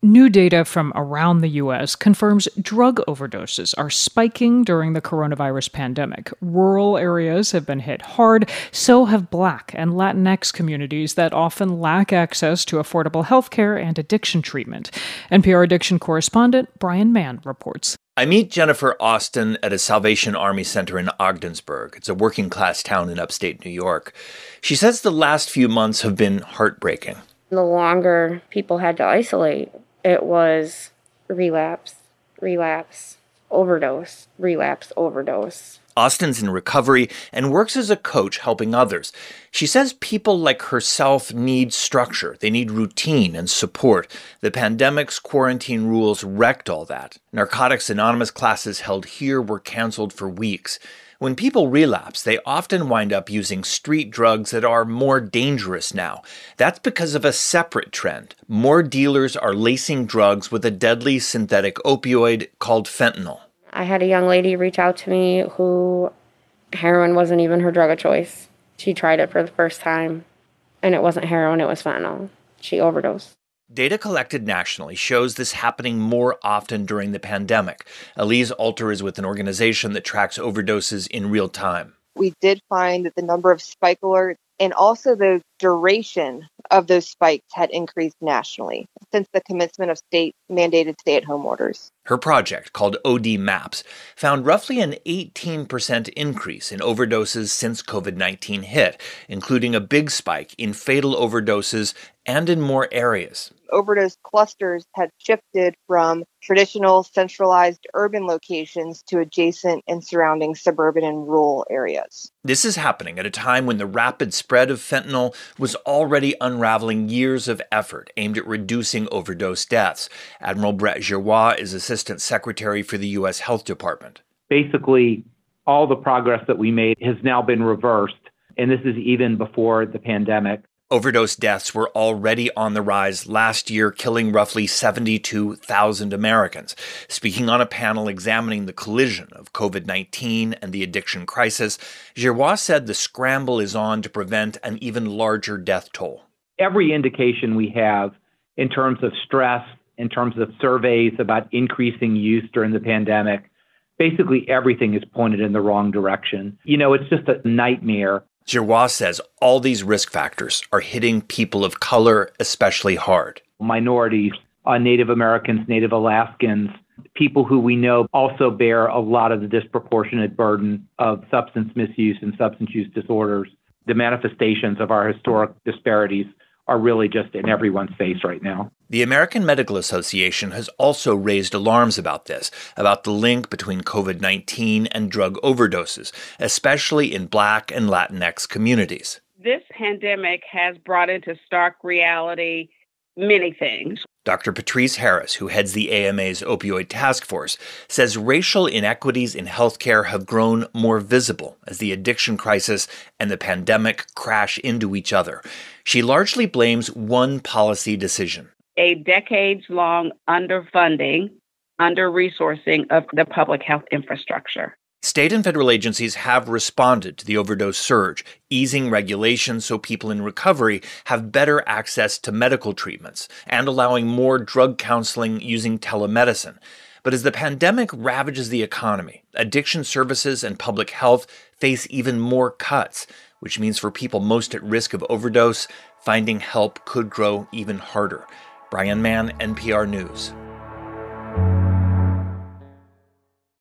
New data from around the U.S. confirms drug overdoses are spiking during the coronavirus pandemic. Rural areas have been hit hard, so have Black and Latinx communities that often lack access to affordable health care and addiction treatment. NPR addiction correspondent Brian Mann reports. I meet Jennifer Austin at a Salvation Army center in Ogdensburg. It's a working-class town in upstate New York. She says the last few months have been heartbreaking. The longer people had to isolate, it was relapse, overdose, relapse, overdose. Austin's in recovery and works as a coach helping others. She says people like herself need structure. They need routine and support. The pandemic's quarantine rules wrecked all that. Narcotics Anonymous classes held here were canceled for weeks. When people relapse, they often wind up using street drugs that are more dangerous now. That's because of a separate trend. More dealers are lacing drugs with a deadly synthetic opioid called fentanyl. I had a young lady reach out to me who heroin wasn't even her drug of choice. She tried it for the first time, and it wasn't heroin, it was fentanyl. She overdosed. Data collected nationally shows this happening more often during the pandemic. Elise Alter is with an organization that tracks overdoses in real time. We did find that the number of spike alerts and also the duration of those spikes had increased nationally since the commencement of state-mandated stay-at-home orders. Her project, called OD Maps, found roughly an 18% increase in overdoses since COVID-19 hit, including a big spike in fatal overdoses and in more areas. Overdose clusters had shifted from traditional centralized urban locations to adjacent and surrounding suburban and rural areas. This is happening at a time when the rapid spread of fentanyl was already unraveling years of effort aimed at reducing overdose deaths. Admiral Brett Giroir is Assistant Secretary for the U.S. Health Department. Basically, all the progress that we made has now been reversed, and this is even before the pandemic. Overdose deaths were already on the rise last year, killing roughly 72,000 Americans. Speaking on a panel examining the collision of COVID-19 and the addiction crisis, Giroir said the scramble is on to prevent an even larger death toll. Every indication we have in terms of stress, in terms of surveys about increasing use during the pandemic, basically everything is pointed in the wrong direction. It's just a nightmare. Giroir says all these risk factors are hitting people of color especially hard. Minorities, Native Americans, Native Alaskans, people who we know also bear a lot of the disproportionate burden of substance misuse and substance use disorders. The manifestations of our historic disparities are really just in everyone's face right now. The American Medical Association has also raised alarms about this, about the link between COVID-19 and drug overdoses, especially in Black and Latinx communities. This pandemic has brought into stark reality many things. Dr. Patrice Harris, who heads the AMA's opioid task force, says racial inequities in healthcare have grown more visible as the addiction crisis and the pandemic crash into each other. She largely blames one policy decision. A decades-long underfunding, under-resourcing of the public health infrastructure. State and federal agencies have responded to the overdose surge, easing regulations so people in recovery have better access to medical treatments and allowing more drug counseling using telemedicine. But as the pandemic ravages the economy, addiction services and public health face even more cuts, which means for people most at risk of overdose, finding help could grow even harder. Brian Mann, NPR News.